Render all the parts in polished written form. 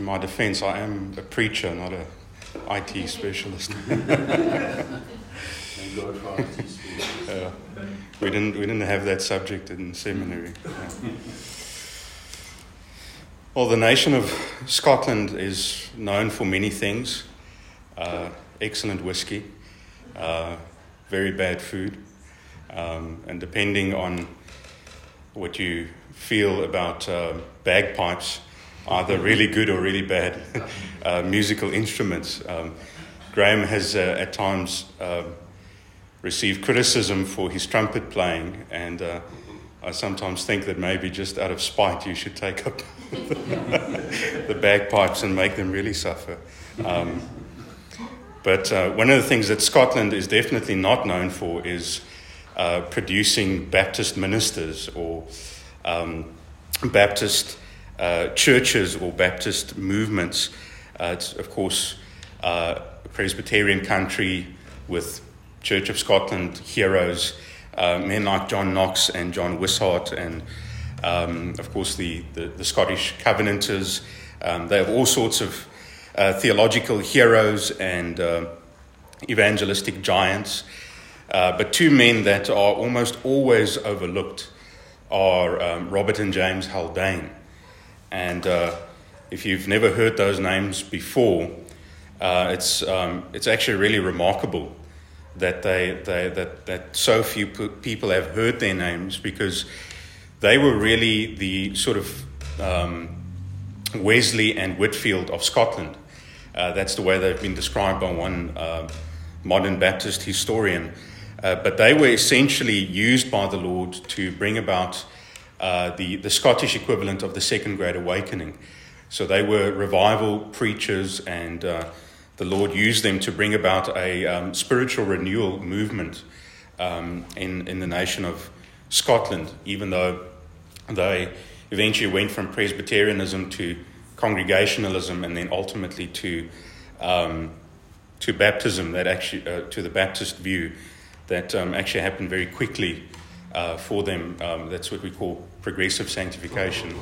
in my defense, I am a preacher, not a IT specialist. Thank God for IT specialists. We didn't have that subject in seminary. Well, the nation of Scotland is known for many things. Excellent whiskey, very bad food, and depending on what you feel about bagpipes, either really good or really bad musical instruments. Graham has at times received criticism for his trumpet playing, and I sometimes think that maybe just out of spite you should take up the bagpipes and make them really suffer. But one of the things that Scotland is definitely not known for is producing Baptist ministers or Baptist churches or Baptist movements. It's, of course, a Presbyterian country with Church of Scotland heroes, men like John Knox and John Wishart, and of course the Scottish Covenanters. They have all sorts of theological heroes and evangelistic giants. But two men that are almost always overlooked are Robert and James Haldane. And if you've never heard those names before, it's actually really remarkable that that so few people have heard their names, because they were really the sort of Wesley and Whitfield of Scotland. That's the way they've been described by one modern Baptist historian. But they were essentially used by the Lord to bring about the Scottish equivalent of the Second Great Awakening. So they were revival preachers, and the Lord used them to bring about a spiritual renewal movement in the nation of Scotland, even though they eventually went from Presbyterianism to Congregationalism and then ultimately to baptism, that actually to the Baptist view. That actually happened very quickly for them. That's what we call progressive sanctification.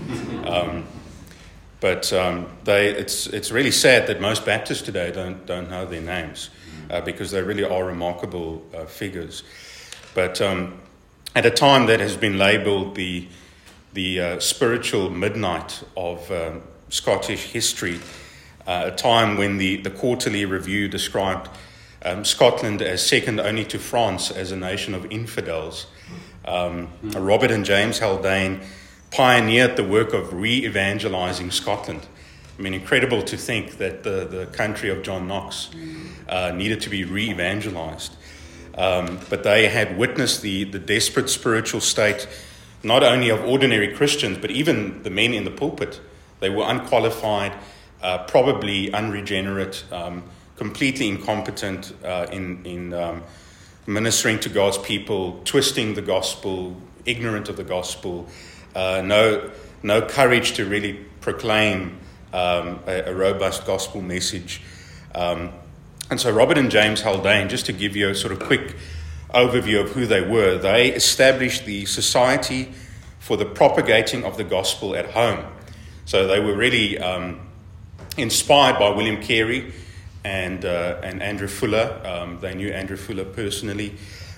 But it's really sad that most Baptists today don't know their names because they really are remarkable figures. But at a time that has been labelled the spiritual midnight of Scottish history, a time when the Quarterly Review described Scotland as second only to France as a nation of infidels. Robert and James Haldane pioneered the work of re-evangelizing Scotland. I mean, incredible to think that the country of John Knox needed to be re-evangelized. But they had witnessed the desperate spiritual state, not only of ordinary Christians, but even the men in the pulpit. They were unqualified, probably unregenerate, completely incompetent in ministering to God's people, twisting the gospel, ignorant of the gospel, no courage to really proclaim a robust gospel message. And so Robert and James Haldane, just to give you a sort of quick overview of who they were, they established the Society for the Propagating of the Gospel at Home. So they were really inspired by William Carey and Andrew Fuller. They knew Andrew Fuller personally,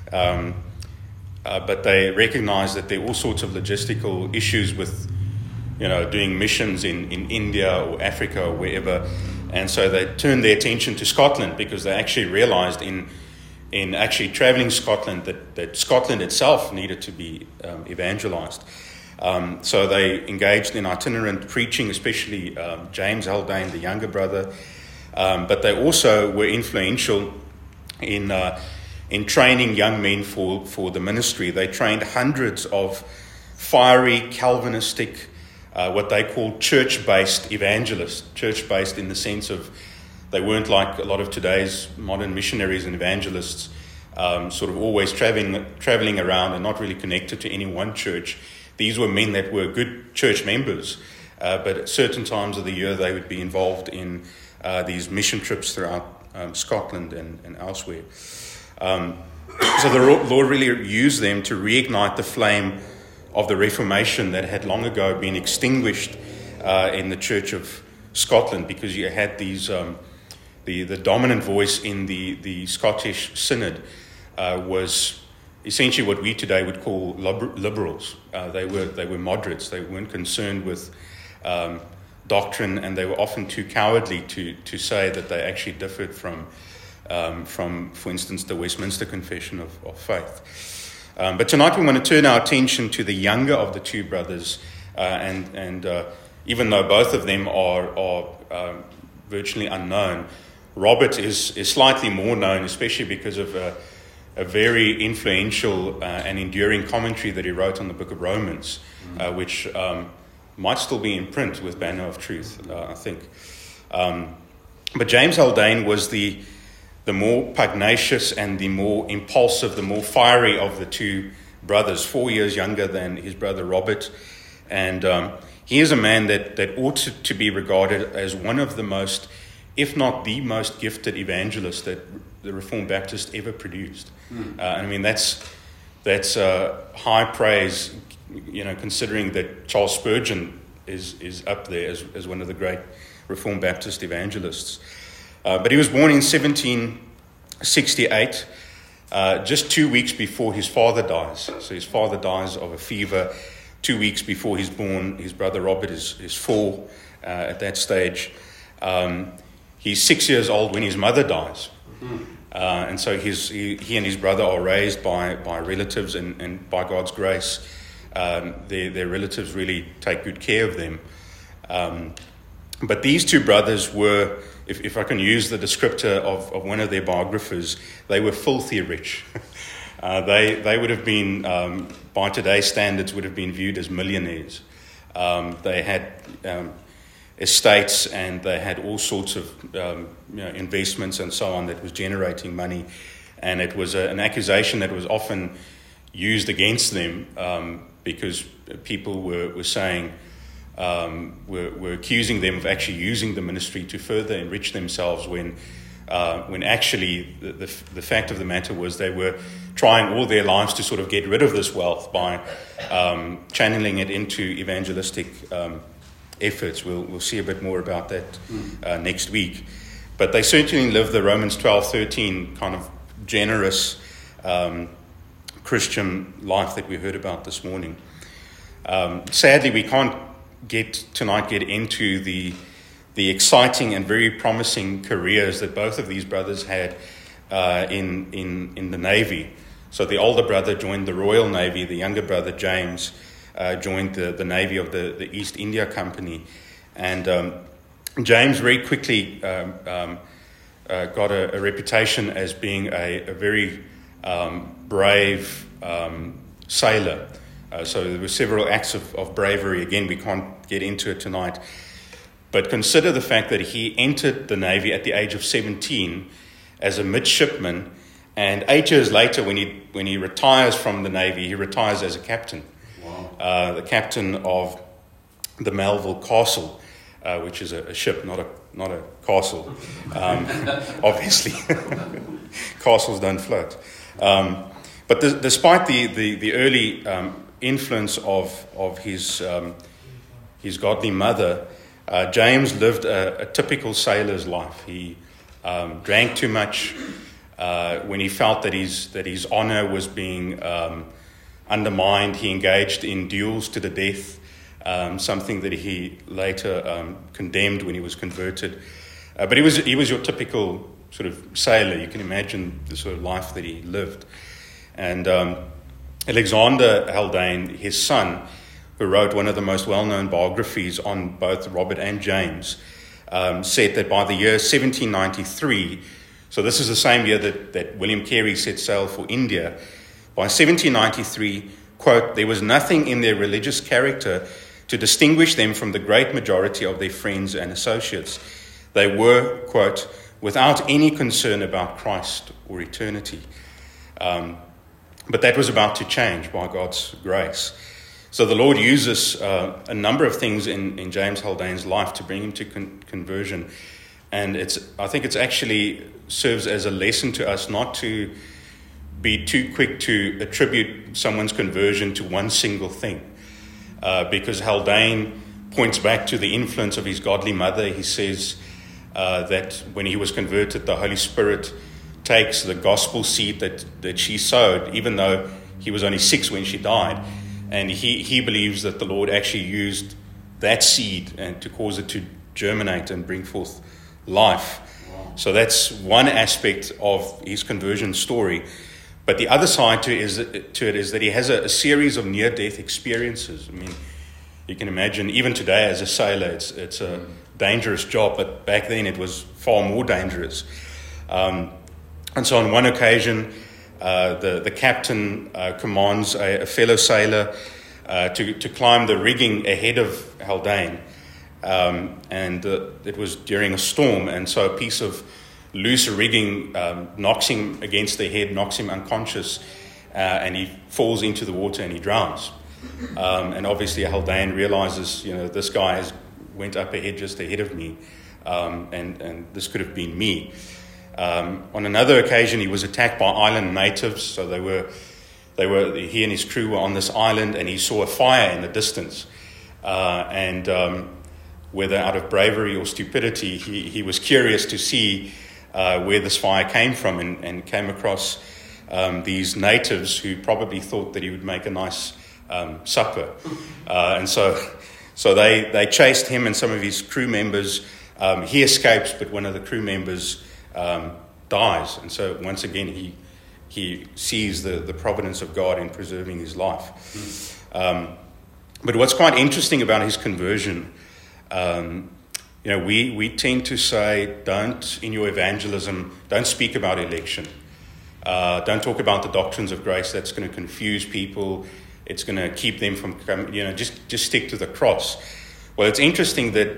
but they recognized that there are all sorts of logistical issues with, doing missions in India or Africa or wherever, and so they turned their attention to Scotland because they actually realized in actually traveling Scotland that Scotland itself needed to be evangelized. So they engaged in itinerant preaching, especially James Haldane, the younger brother. But they also were influential in training young men for the ministry. They trained hundreds of fiery Calvinistic, what they called church-based evangelists. Church-based in the sense of they weren't like a lot of today's modern missionaries and evangelists, sort of always traveling around and not really connected to any one church. These were men that were good church members, but at certain times of the year they would be involved in these mission trips throughout Scotland and elsewhere. So the Lord really used them to reignite the flame of the Reformation that had long ago been extinguished in the Church of Scotland, because you had these the dominant voice in the Scottish Synod was essentially what we today would call liberals. They were moderates. They weren't concerned with doctrine, and they were often too cowardly to say that they actually differed from, for instance, the Westminster Confession of Faith. But tonight we want to turn our attention to the younger of the two brothers, and even though both of them are virtually unknown, Robert is slightly more known, especially because of a very influential and enduring commentary that he wrote on the book of Romans, which might still be in print with Banner of Truth, I think. But James Haldane was the more pugnacious and the more impulsive, the more fiery of the two brothers, 4 years younger than his brother Robert. And he is a man that ought to be regarded as one of the most, if not the most gifted evangelists that the Reformed Baptist ever produced. I mean, that's high praise, considering that Charles Spurgeon is up there as one of the great Reformed Baptist evangelists. But he was born in 1768, just 2 weeks before his father dies. So his father dies of a fever 2 weeks before he's born. His brother Robert is 4 at that stage. He's 6 years old when his mother dies. And so he and his brother are raised by relatives, and by God's grace, their relatives really take good care of them. But these two brothers were, if I can use the descriptor of one of their biographers, they were filthy rich. They would have been, by today's standards, would have been viewed as millionaires. They had estates, and they had all sorts of investments and so on that was generating money, and it was an accusation that was often used against them, because people were saying, were accusing them of actually using the ministry to further enrich themselves, when actually the fact of the matter was they were trying all their lives to sort of get rid of this wealth by channeling it into evangelistic efforts. We'll see a bit more about that next week. But they certainly lived the Romans 12:13 kind of generous Christian life that we heard about this morning. Sadly, we can't get into the exciting and very promising careers that both of these brothers had in the Navy. So the older brother joined the Royal Navy. The younger brother, James, joined the Navy of the East India Company. And James very quickly got a reputation as being a very brave sailor. So there were several acts of bravery. Again, we can't get into it tonight. But consider the fact that he entered the Navy at the age of 17 as a midshipman, and 8 years later, when he retires from the Navy, he retires as a captain. Wow. The captain of the Melville Castle, which is a ship, not a castle. Obviously, castles don't float. But despite the early influence of his godly mother, James lived a typical sailor's life. He drank too much. When he felt that his honor was being undermined, he engaged in duels to the death, something that he later condemned when he was converted. But he was your typical sort of sailor. You can imagine the sort of life that he lived. And Alexander Haldane, his son, who wrote one of the most well-known biographies on both Robert and James, said that by the year 1793, so this is the same year that William Carey set sail for India, by 1793, quote, there was nothing in their religious character to distinguish them from the great majority of their friends and associates. They were, quote, without any concern about Christ or eternity. But that was about to change by God's grace. So the Lord uses a number of things in James Haldane's life to bring him to conversion. And I think it's actually serves as a lesson to us not to be too quick to attribute someone's conversion to one single thing. Because Haldane points back to the influence of his godly mother. He says that when he was converted, the Holy Spirit takes the gospel seed that she sowed, even though he was only 6 when she died. And he believes that the Lord actually used that seed and to cause it to germinate and bring forth life. Wow. So that's one aspect of his conversion story. But the other side to it is that he has a series of near-death experiences. I mean, you can imagine, even today as a sailor, it's a dangerous job, but back then it was far more dangerous. And so on one occasion, the captain commands a fellow sailor to climb the rigging ahead of Haldane. And it was during a storm, and so a piece of loose rigging knocks him against the head, knocks him unconscious, and he falls into the water and he drowns. And obviously Haldane realizes, this guy went up ahead, just ahead of me, and this could have been me. On another occasion, he was attacked by island natives. So he and his crew were on this island, and he saw a fire in the distance. And whether out of bravery or stupidity, he was curious to see where this fire came from, and came across these natives who probably thought that he would make a nice supper. And so they chased him and some of his crew members. He escapes, but one of the crew members dies. And so once again, he sees the providence of God in preserving his life. But what's quite interesting about his conversion, we tend to say, in your evangelism, don't speak about election. Don't talk about the doctrines of grace. That's going to confuse people. It's going to keep them from coming, just stick to the cross. Well, it's interesting that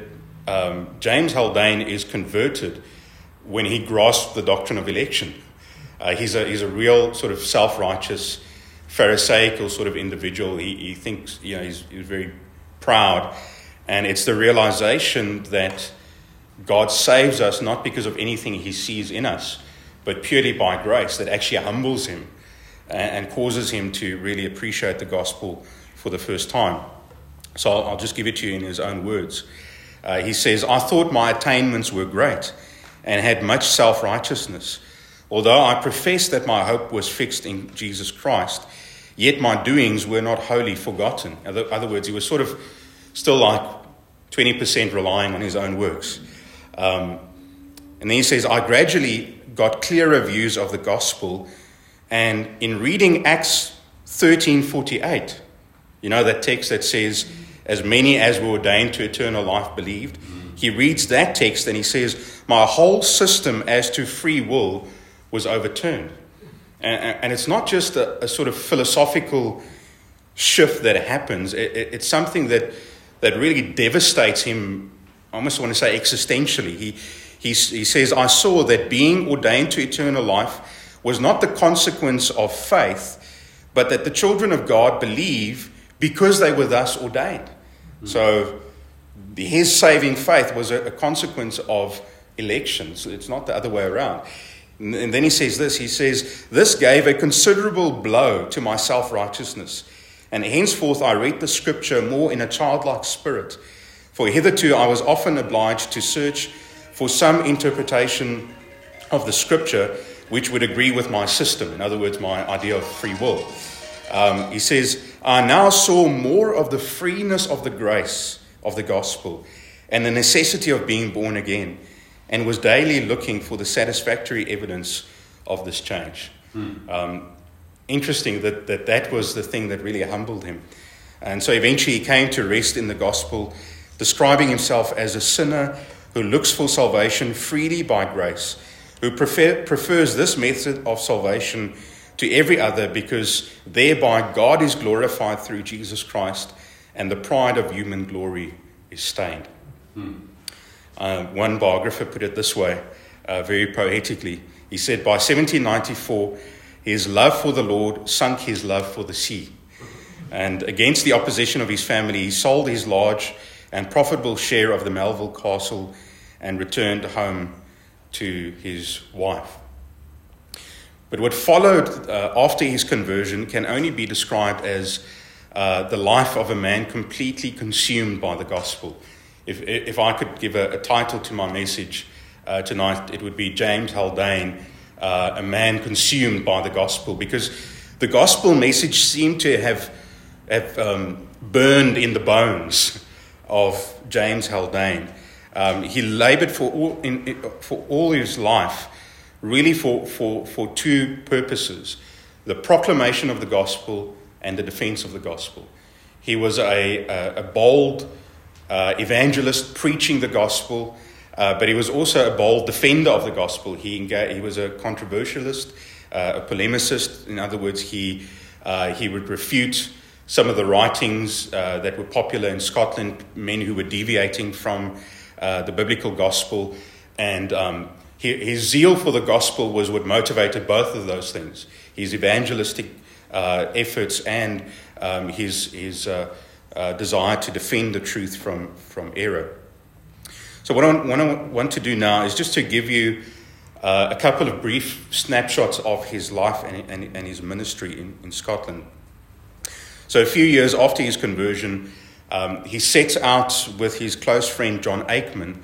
James Haldane is converted when he grasped the doctrine of election. He's a real sort of self-righteous, Pharisaical sort of individual. He thinks, he's very proud. And it's the realization that God saves us not because of anything he sees in us, but purely by grace, that actually humbles him and causes him to really appreciate the gospel for the first time. So I'll just give it to you in his own words. He says, "I thought my attainments were great and had much self-righteousness. Although I professed that my hope was fixed in Jesus Christ, yet my doings were not wholly forgotten." In other words, he was sort of still like 20% relying on his own works. And then he says, "I gradually got clearer views of the gospel, and in reading Acts 13:48, that text that says, 'As many as were ordained to eternal life believed,' he reads that text and he says, 'My whole system as to free will was overturned.'" And it's not just a sort of philosophical shift that happens. It's something that really devastates him, I almost want to say existentially. He says, "I saw that being ordained to eternal life was not the consequence of faith, but that the children of God believe because they were thus ordained." So his saving faith was a consequence of election. So it's not the other way around. And then he says, "This gave a considerable blow to my self-righteousness. And henceforth I read the scripture more in a childlike spirit. For hitherto I was often obliged to search for some interpretation of the scripture which would agree with my system." In other words, my idea of free will. He says, "I now saw more of the freeness of the grace of the gospel and the necessity of being born again, and was daily looking for the satisfactory evidence of this change." Interesting that was the thing that really humbled him. And so eventually he came to rest in the gospel, describing himself as a sinner who looks for salvation freely by grace, who prefers this method of salvation to every other, because thereby God is glorified through Jesus Christ, and the pride of human glory is stained. One biographer put it this way, very poetically. He said, "By 1794, his love for the Lord sunk his love for the sea. And against the opposition of his family, he sold his large and profitable share of the Melville Castle and returned home to his wife." But what followed after his conversion can only be described as the life of a man completely consumed by the gospel. If I could give a title to my message tonight, it would be James Haldane, a man consumed by the gospel, because the gospel message seemed to have burned in the bones of James Haldane. He labored for all his life, really for two purposes: the proclamation of the gospel and the defense of the gospel. He was a bold evangelist preaching the gospel, but he was also a bold defender of the gospel. He was a controversialist, a polemicist. In other words, he would refute some of the writings that were popular in Scotland, men who were deviating from the biblical gospel. And his zeal for the gospel was what motivated both of those things: his evangelistic efforts and his desire to defend the truth from error. So what I want to do now is just to give you a couple of brief snapshots of his life and his ministry in Scotland. So a few years after his conversion, he sets out with his close friend John Aikman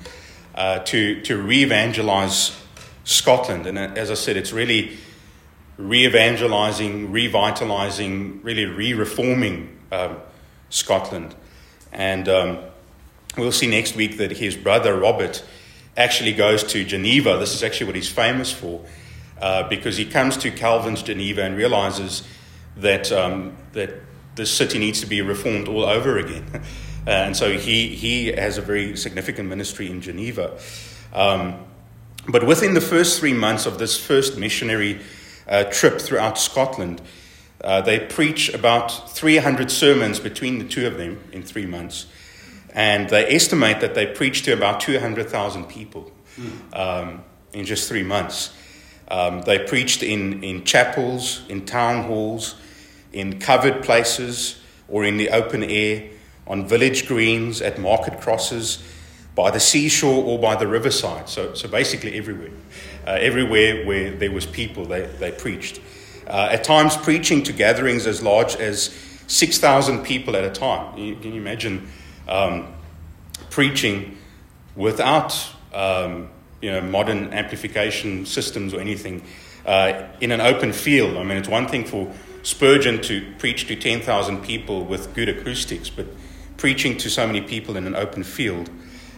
to re-evangelize Scotland. And as I said, it's really re-evangelizing, revitalizing, really re-reforming Scotland. And we'll see next week that his brother Robert actually goes to Geneva. This is actually what he's famous for, because he comes to Calvin's Geneva and realizes that this city needs to be reformed all over again. And so he has a very significant ministry in Geneva. But within the first 3 months of this first missionary trip throughout Scotland, they preach about 300 sermons between the two of them in 3 months. And they estimate that they preached to about 200,000 people in just 3 months. They preached in chapels, in town halls, in covered places, or in the open air, on village greens, at market crosses, by the seashore or by the riverside. So basically everywhere. Everywhere where there was people, they preached. At times preaching to gatherings as large as 6,000 people at a time. Can you imagine preaching without modern amplification systems or anything in an open field? I mean, it's one thing for Spurgeon to preach to 10,000 people with good acoustics, but preaching to so many people in an open field.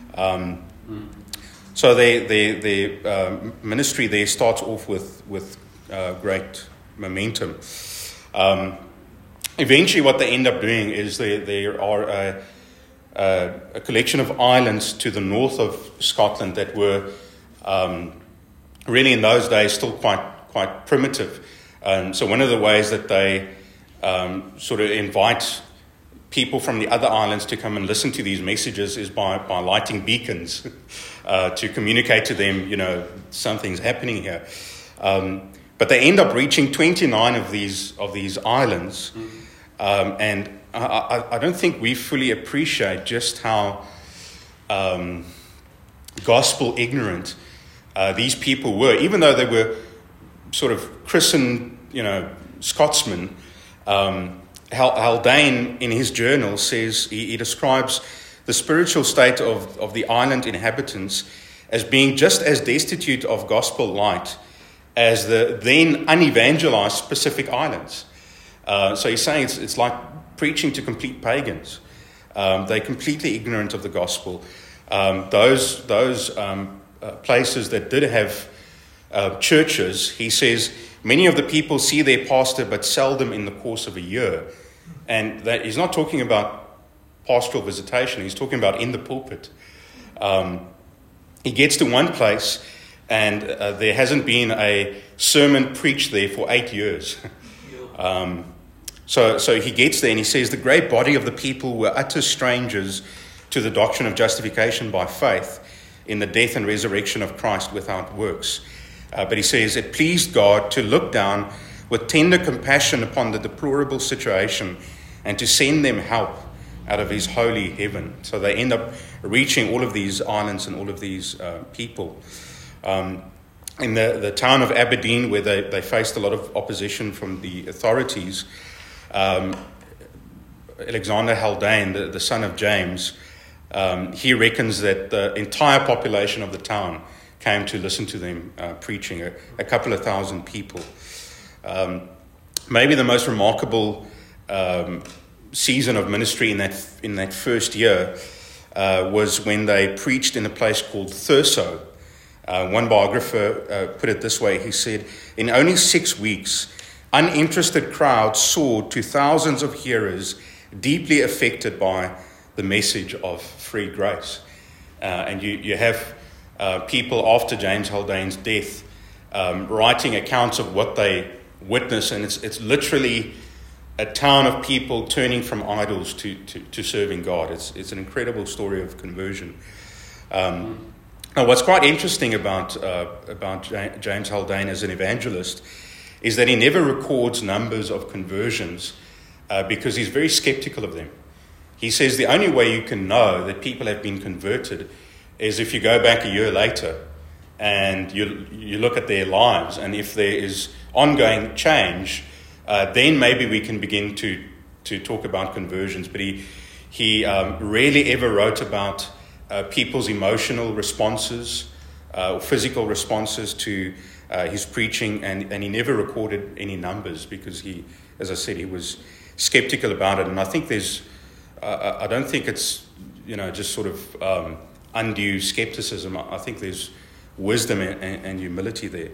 So the ministry there starts off with great momentum. Eventually what they end up doing is there are a collection of islands to the north of Scotland that were really in those days still quite primitive. So one of the ways that they sort of invite people from the other islands to come and listen to these messages is by lighting beacons to communicate to them, something's happening here. But they end up reaching 29 of these islands, and I don't think we fully appreciate just how gospel ignorant these people were, even though they were sort of christened, Scotsmen. Haldane, in his journal, says he describes the spiritual state of the island inhabitants as being just as destitute of gospel light as the then unevangelized Pacific Islands. So he's saying it's like preaching to complete pagans. They're completely ignorant of the gospel. Those places that did have churches, he says, many of the people see their pastor but seldom in the course of a year. And that he's not talking about pastoral visitation, he's talking about in the pulpit. He gets to one place and there hasn't been a sermon preached there for 8 years. So he gets there and he says the great body of the people were utter strangers to the doctrine of justification by faith in the death and resurrection of Christ without works. But he says it pleased God to look down with tender compassion upon the deplorable situation and to send them help out of his holy heaven. So they end up reaching all of these islands and all of these people. In the town of Aberdeen, where they faced a lot of opposition from the authorities, Alexander Haldane, the son of James, he reckons that the entire population of the town came to listen to them preaching, a couple of thousand people. Maybe the most remarkable season of ministry in that first year was when they preached in a place called Thurso. One biographer put it this way. He said, in only 6 weeks, uninterested crowds soared to thousands of hearers deeply affected by the message of free grace. And you have people after James Haldane's death writing accounts of what they witnessed, and it's literally a town of people turning from idols to serving God. It's an incredible story of conversion. Now, what's quite interesting about James Haldane as an evangelist is that he never records numbers of conversions because he's very skeptical of them. He says the only way you can know that people have been converted is if you go back a year later and you look at their lives, and if there is ongoing change, then maybe we can begin to talk about conversions. But he rarely ever wrote about people's emotional responses or physical responses to his preaching, and he never recorded any numbers because he, as I said, he was skeptical about it. And I think I don't think it's just sort of undue skepticism. I think there's wisdom and humility there.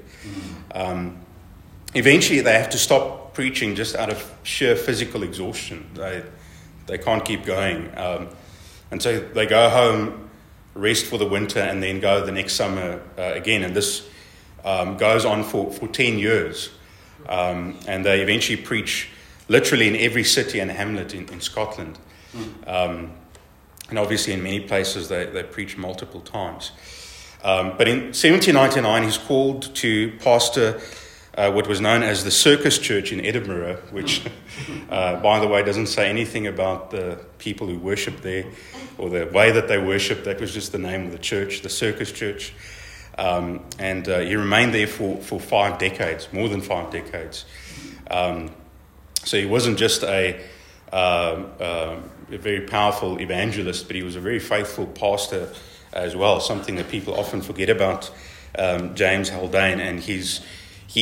Eventually, they have to stop preaching just out of sheer physical exhaustion. They can't keep going, and so they go home, rest for the winter, and then go the next summer again. And this goes on for 10 years, and they eventually preach literally in every city and hamlet in Scotland. And obviously in many places they preach multiple times. But in 1799 he's called to pastor what was known as the Circus Church in Edinburgh, which, by the way, doesn't say anything about the people who worship there or the way that they worship. That was just the name of the church, the Circus Church. And he remained there for 5 decades, more than 5 decades. So he wasn't just a very powerful evangelist, but he was a very faithful pastor as well, something that people often forget about James Haldane. And he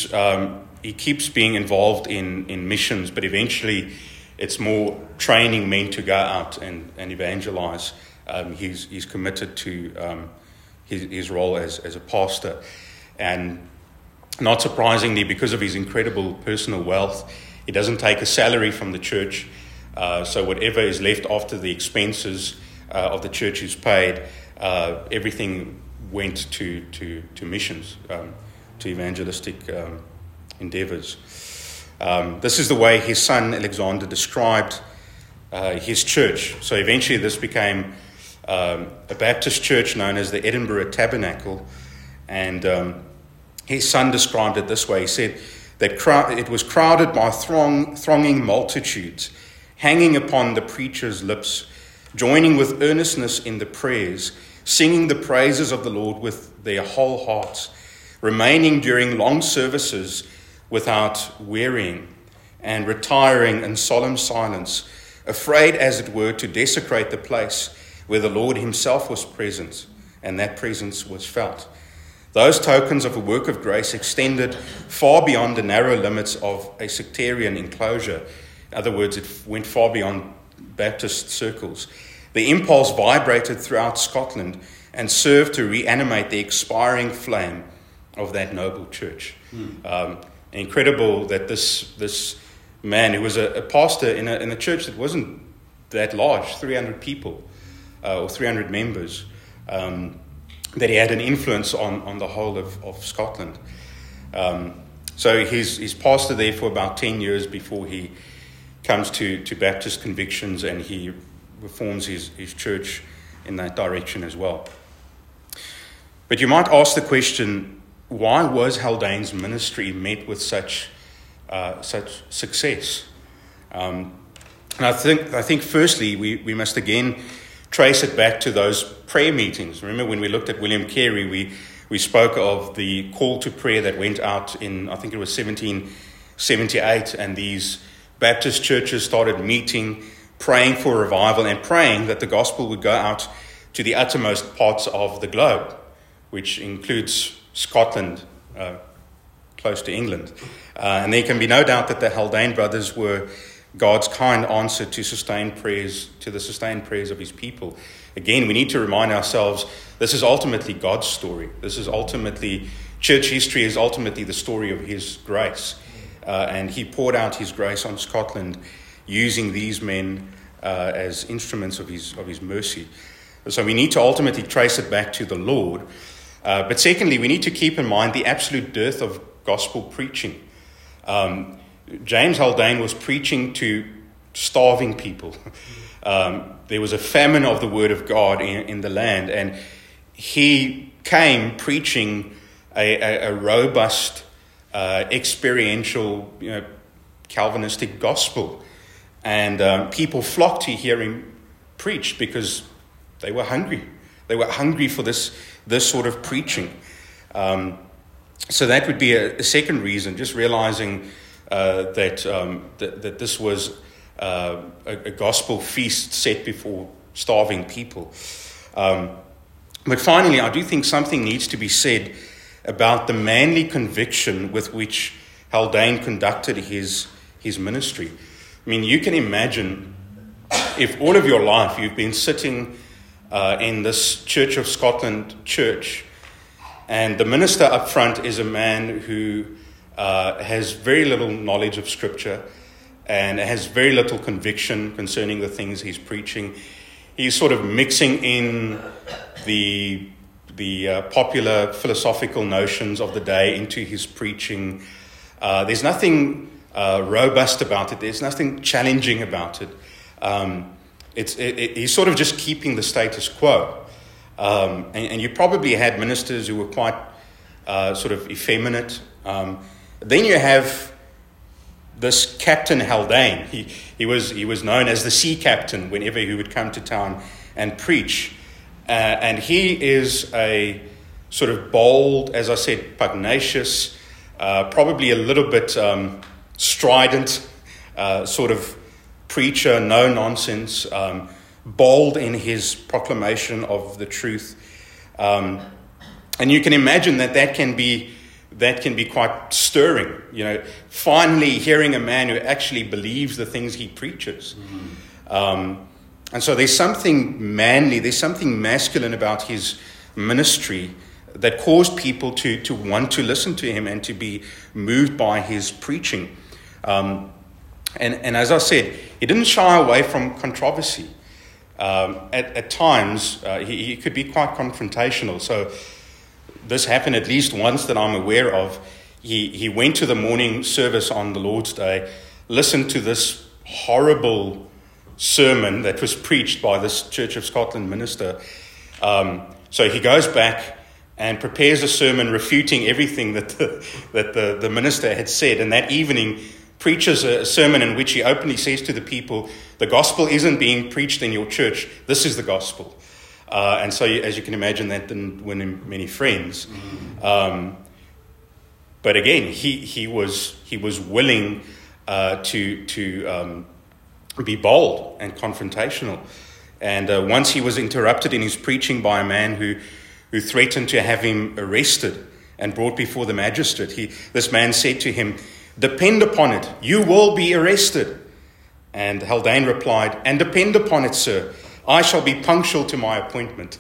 keeps being involved in missions, but eventually it's more training men to go out and evangelize. He's committed to his role as a pastor. And not surprisingly, because of his incredible personal wealth, he doesn't take a salary from the church. So whatever is left after the expenses of the church is paid, everything went to missions, to evangelistic endeavors. This is the way his son Alexander described his church. So eventually this became a Baptist church known as the Edinburgh Tabernacle. And his son described it this way. He said that it was crowded by thronging multitudes, hanging upon the preacher's lips, joining with earnestness in the prayers, singing the praises of the Lord with their whole hearts, remaining during long services without wearying, and retiring in solemn silence, afraid, as it were, to desecrate the place where the Lord himself was present, and that presence was felt. Those tokens of a work of grace extended far beyond the narrow limits of a sectarian enclosure. In other words, it went far beyond Baptist circles. The impulse vibrated throughout Scotland and served to reanimate the expiring flame of that noble church. Incredible that this man, who was a pastor in a church that wasn't that large, 300 people or 300 members, that he had an influence on the whole of Scotland. So he's pastor there for about 10 years before he comes to Baptist convictions, and he reforms his church in that direction as well. But you might ask the question, why was Haldane's ministry met with such success? And I think firstly we must again trace it back to those prayer meetings. Remember when we looked at William Carey, we spoke of the call to prayer that went out in, I think it was 1778, and these Baptist churches started meeting, praying for revival, and praying that the gospel would go out to the uttermost parts of the globe, which includes Scotland, close to England. And there can be no doubt that the Haldane brothers were God's kind answer to the sustained prayers of his people. Again, we need to remind ourselves, this is ultimately God's story. Church history is ultimately the story of his grace. And he poured out his grace on Scotland using these men as instruments of his mercy. So we need to ultimately trace it back to the Lord. But secondly, we need to keep in mind the absolute dearth of gospel preaching. James Haldane was preaching to starving people. There was a famine of the word of God in the land, and he came preaching a robust, experiential, Calvinistic gospel. And people flocked to hear him preach because they were hungry. They were hungry for this sort of preaching. So that would be a second reason, just realizing that this was a gospel feast set before starving people. But finally, I do think something needs to be said about the manly conviction with which Haldane conducted his ministry. I mean, you can imagine if all of your life you've been sitting in this Church of Scotland church, and the minister up front is a man who has very little knowledge of Scripture and has very little conviction concerning the things he's preaching. He's sort of mixing in the popular philosophical notions of the day into his preaching. There's nothing robust about it. There's nothing challenging about it. He's sort of just keeping the status quo. And you probably had ministers who were quite sort of effeminate. Then you have this Captain Haldane. He was known as the sea captain whenever he would come to town and preach. And he is a sort of bold, as I said, pugnacious, probably a little bit strident sort of preacher, no nonsense, bold in his proclamation of the truth. And you can imagine that can be quite stirring, finally hearing a man who actually believes the things he preaches. And so there's something manly, there's something masculine about his ministry that caused people to want to listen to him and to be moved by his preaching. And as I said, he didn't shy away from controversy. At times, he could be quite confrontational. So this happened at least once that I'm aware of. He went to the morning service on the Lord's Day, listened to this horrible sermon that was preached by this Church of Scotland minister. So he goes back and prepares a sermon refuting everything that the minister had said. And that evening preaches a sermon in which he openly says to the people, the gospel isn't being preached in your church. This is the gospel. And so, as you can imagine, that didn't win him many friends. But again, he was willing to be bold and confrontational. And once he was interrupted in his preaching by a man who threatened to have him arrested and brought before the magistrate. This man said to him, "Depend upon it, you will be arrested." And Haldane replied, "And depend upon it, sir, I shall be punctual to my appointment."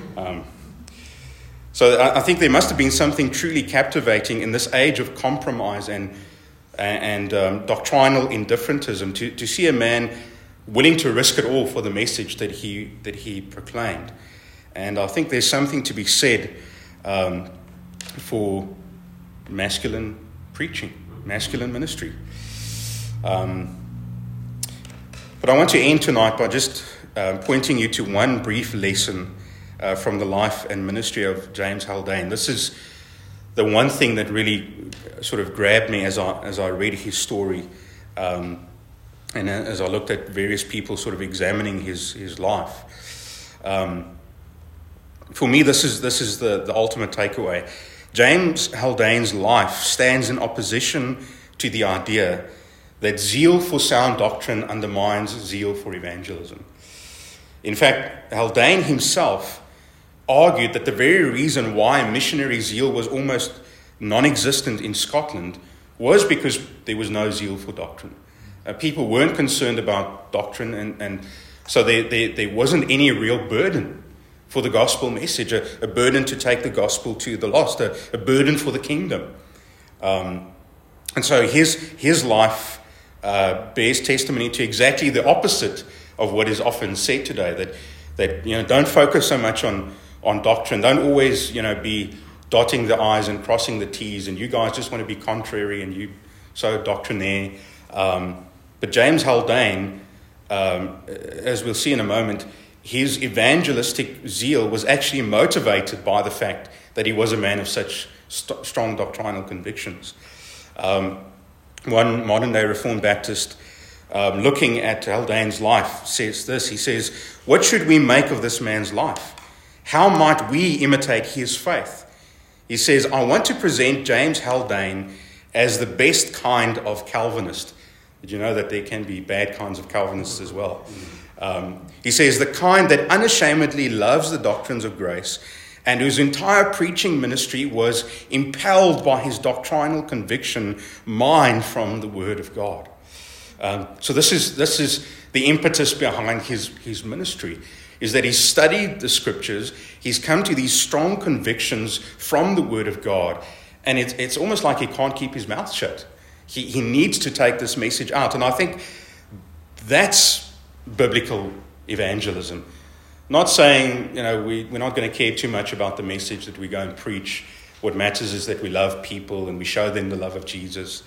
So I think there must have been something truly captivating in this age of compromise and doctrinal indifferentism to see a man willing to risk it all for the message that he proclaimed. And I think there's something to be said for masculine preaching, masculine ministry. But I want to end tonight by just pointing you to one brief lesson from the life and ministry of James Haldane. This is the one thing that really sort of grabbed me as I read his story, and as I looked at various people sort of examining his life. For me, this is the ultimate takeaway. James Haldane's life stands in opposition to the idea that zeal for sound doctrine undermines zeal for evangelism. In fact, Haldane himself argued that the very reason why missionary zeal was almost non-existent in Scotland was because there was no zeal for doctrine. People weren't concerned about doctrine, and so there wasn't any real burden for the gospel message, a burden to take the gospel to the lost, a burden for the kingdom. And so his life bears testimony to exactly the opposite of what is often said today, that don't focus so much on doctrine, don't always be dotting the I's and crossing the T's, and you guys just want to be contrary and you so doctrinaire. But James Haldane, as we'll see in a moment, his evangelistic zeal was actually motivated by the fact that he was a man of such strong doctrinal convictions. One modern-day Reformed Baptist, looking at Haldane's life, says this. He says, "What should we make of this man's life? How might we imitate his faith?" He says, "I want to present James Haldane as the best kind of Calvinist." Did you know that there can be bad kinds of Calvinists as well? He says, "The kind that unashamedly loves the doctrines of grace and whose entire preaching ministry was impelled by his doctrinal conviction, mined from the Word of God." So this is the impetus behind his ministry, is that he's studied the Scriptures, he's come to these strong convictions from the Word of God, and it's almost like he can't keep his mouth shut. He needs to take this message out, and I think that's biblical evangelism. Not saying, we're not going to care too much about the message that we go and preach. What matters is that we love people and we show them the love of Jesus.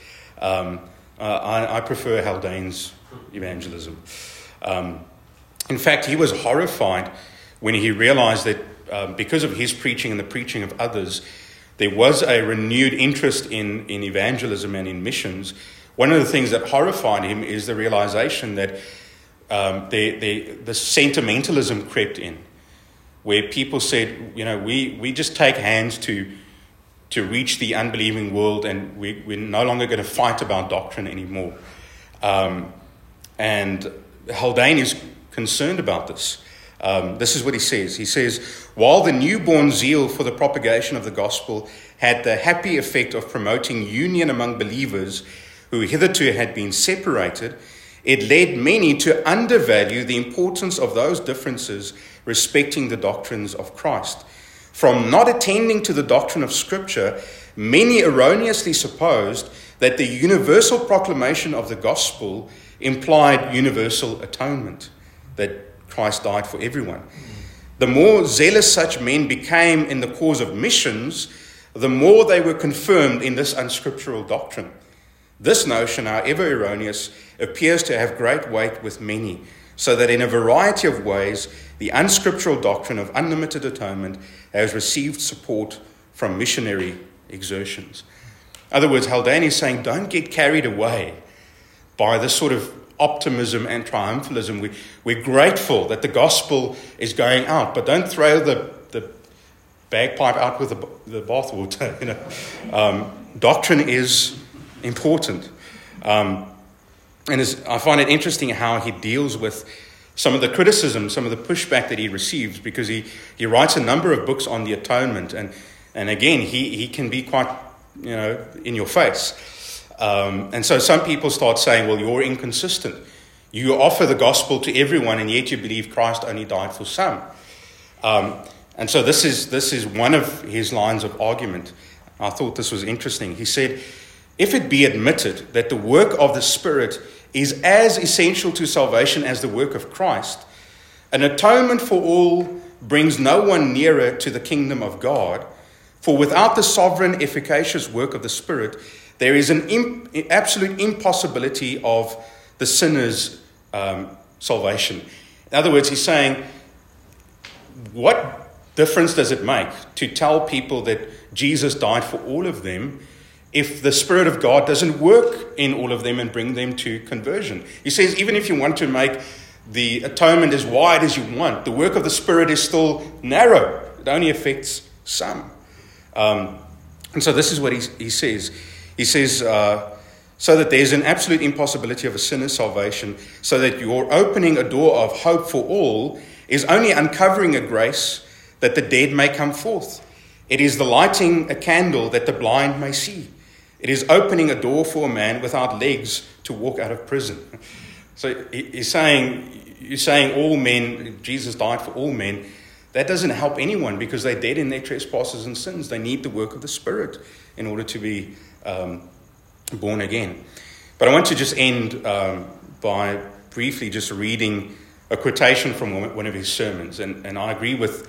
I prefer Haldane's evangelism. In fact, he was horrified when he realized that because of his preaching and the preaching of others, there was a renewed interest in evangelism and in missions. One of the things that horrified him is the realization that the sentimentalism crept in, where people said, we just take hands to reach the unbelieving world, and we're no longer going to fight about doctrine anymore. And Haldane is concerned about this. This is what he says. He says, "While the newborn zeal for the propagation of the gospel had the happy effect of promoting union among believers who hitherto had been separated, it led many to undervalue the importance of those differences respecting the doctrines of Christ. From not attending to the doctrine of Scripture, many erroneously supposed that the universal proclamation of the gospel implied universal atonement, that Christ died for everyone. The more zealous such men became in the cause of missions, the more they were confirmed in this unscriptural doctrine. This notion, however erroneous, appears to have great weight with many, so that in a variety of ways, the unscriptural doctrine of unlimited atonement has received support from missionary exertions." In other words, Haldane is saying, don't get carried away by this sort of optimism and triumphalism. We're grateful that the gospel is going out, but don't throw the bagpipe out with the bathwater. Doctrine is important. And I find it interesting how he deals with some of the criticism, some of the pushback that he receives, because he writes a number of books on the atonement, and again, he can be quite, in your face. And so some people start saying, well, you're inconsistent. You offer the gospel to everyone, and yet you believe Christ only died for some. And so this is one of his lines of argument. I thought this was interesting. He said, "If it be admitted that the work of the Spirit is as essential to salvation as the work of Christ, an atonement for all brings no one nearer to the kingdom of God, for without the sovereign, efficacious work of the Spirit, there is an absolute impossibility of the sinner's salvation." In other words, he's saying, what difference does it make to tell people that Jesus died for all of them if the Spirit of God doesn't work in all of them and bring them to conversion? He says, even if you want to make the atonement as wide as you want, the work of the Spirit is still narrow. It only affects some. And so this is what he says. He says, so that there's an absolute impossibility of a sinner's salvation, so that you're opening a door of hope for all, is only uncovering a grace that the dead may come forth. It is the lighting a candle that the blind may see. It is opening a door for a man without legs to walk out of prison. So you're saying all men, Jesus died for all men. That doesn't help anyone because they're dead in their trespasses and sins. They need the work of the Spirit in order to be born again. But I want to just end by briefly just reading a quotation from one of his sermons. And I agree with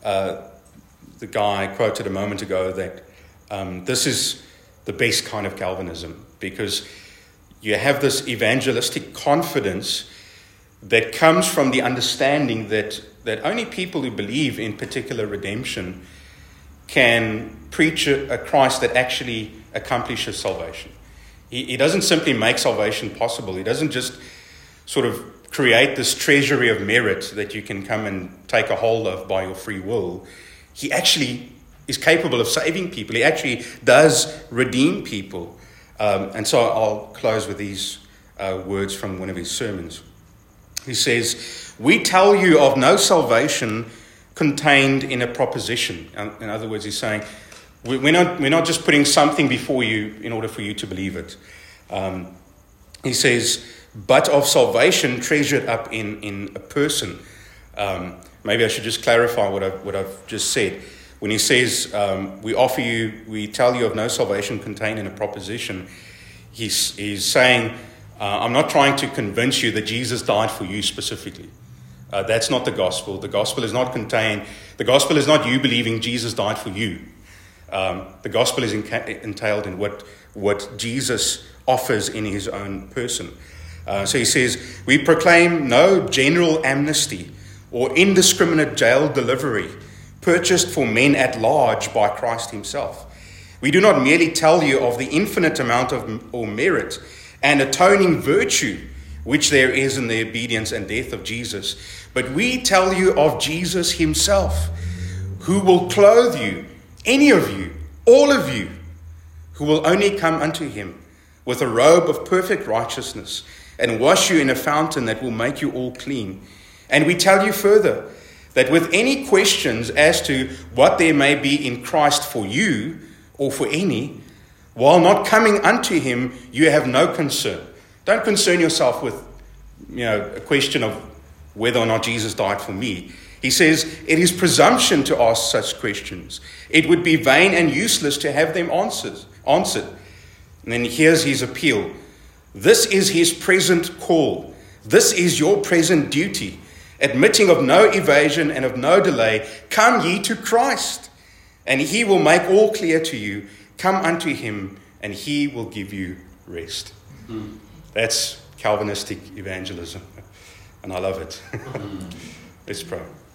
the guy quoted a moment ago that this is the best kind of Calvinism, because you have this evangelistic confidence that comes from the understanding that only people who believe in particular redemption can preach a Christ that actually accomplishes salvation. He doesn't simply make salvation possible. He doesn't just sort of create this treasury of merit that you can come and take a hold of by your free will. He actually is capable of saving people. He actually does redeem people. And so I'll close with these words from one of his sermons. He says, "We tell you of no salvation contained in a proposition." In other words, he's saying, we're not just putting something before you in order for you to believe it. He says, "but of salvation treasured up in a person." Maybe I should just clarify what I've just said. When he says, we tell you of no salvation contained in a proposition, he's saying, I'm not trying to convince you that Jesus died for you specifically. That's not the gospel. The gospel is not you believing Jesus died for you. The gospel is entailed in what Jesus offers in his own person. So he says, we proclaim no general amnesty or indiscriminate jail delivery purchased for men at large by Christ himself. We do not merely tell you of the infinite amount of or merit and atoning virtue which there is in the obedience and death of Jesus, but we tell you of Jesus himself, who will clothe you, any of you, all of you, who will only come unto him with a robe of perfect righteousness and wash you in a fountain that will make you all clean. And we tell you further that with any questions as to what there may be in Christ for you or for any, while not coming unto him, you have no concern. Don't concern yourself with, a question of whether or not Jesus died for me. He says it is presumption to ask such questions. It would be vain and useless to have them answered. And then here's his appeal. This is his present call. This is your present duty. Admitting of no evasion and of no delay, come ye to Christ, and he will make all clear to you. Come unto him, and he will give you rest. That's Calvinistic evangelism, and I love it. Let's pray.